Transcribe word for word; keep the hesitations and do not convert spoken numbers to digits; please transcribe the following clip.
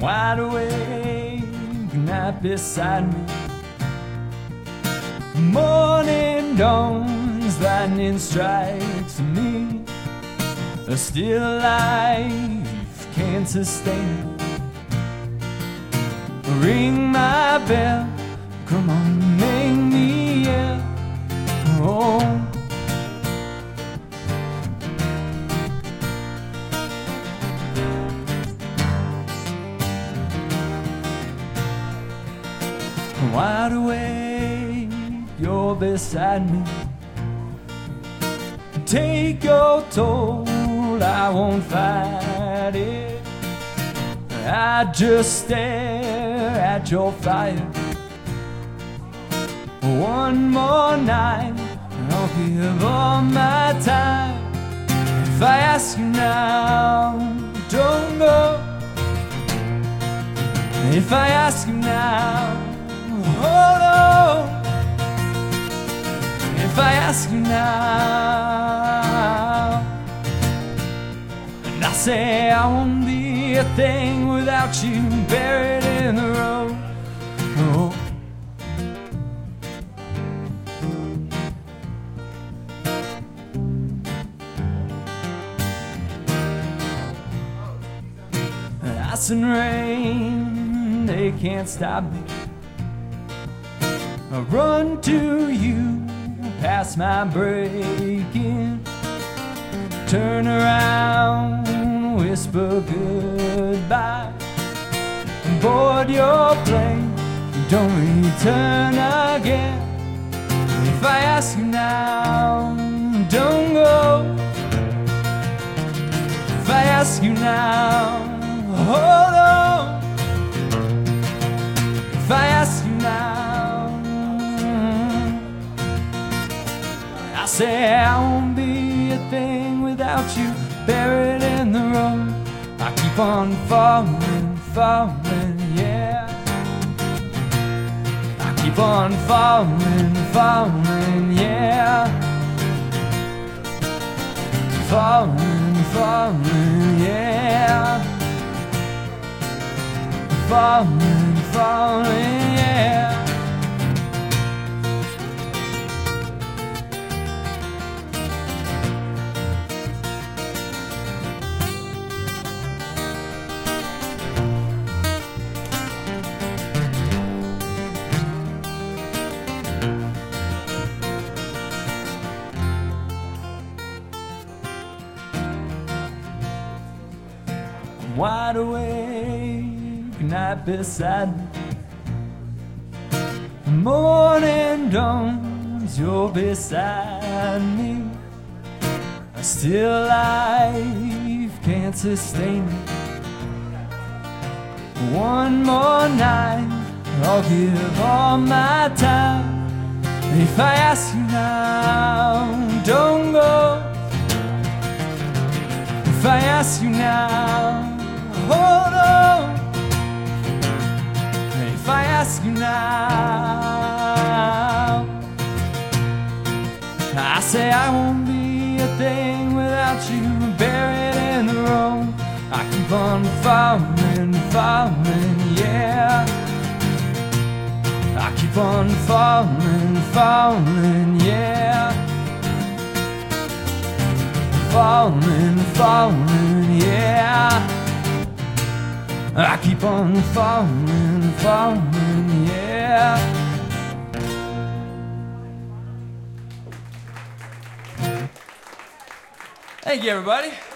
wide awake, night beside me. Morning dawns, lightning strikes me. A still life can't sustain it. Ring my bell, come on, make me yell. Oh, wide awake, you're beside me. Take your toll, I won't fight it. I just stare at your fire. One more night, I'll give all my time. If I ask you now, don't go. If I ask you now, hold on. If I ask you now, and I say I won't be a thing without you, buried in the road. Oh, ice and rain, they can't stop me. I run to you, past my break-in. Turn around, whisper goodbye. Board your plane, don't return again. If I ask you now, don't go. If I ask you now, hold on. If I ask you now, I say I won't be a thing without you, buried in the road. I keep on falling, falling, yeah. I keep on falling, falling, yeah. Falling, falling, yeah. Falling, falling, yeah. Wide awake, night beside me. Morning dawns, you're beside me. A still life can't sustain me. One more night, I'll give all my time. If I ask you now, don't go. If I ask you now, hold on. If I ask you now, I say I won't be a thing without you, buried in the road. I keep on falling, falling, yeah. I keep on falling, falling, yeah. Falling, falling, yeah. I keep on falling, falling, yeah. Thank you, everybody.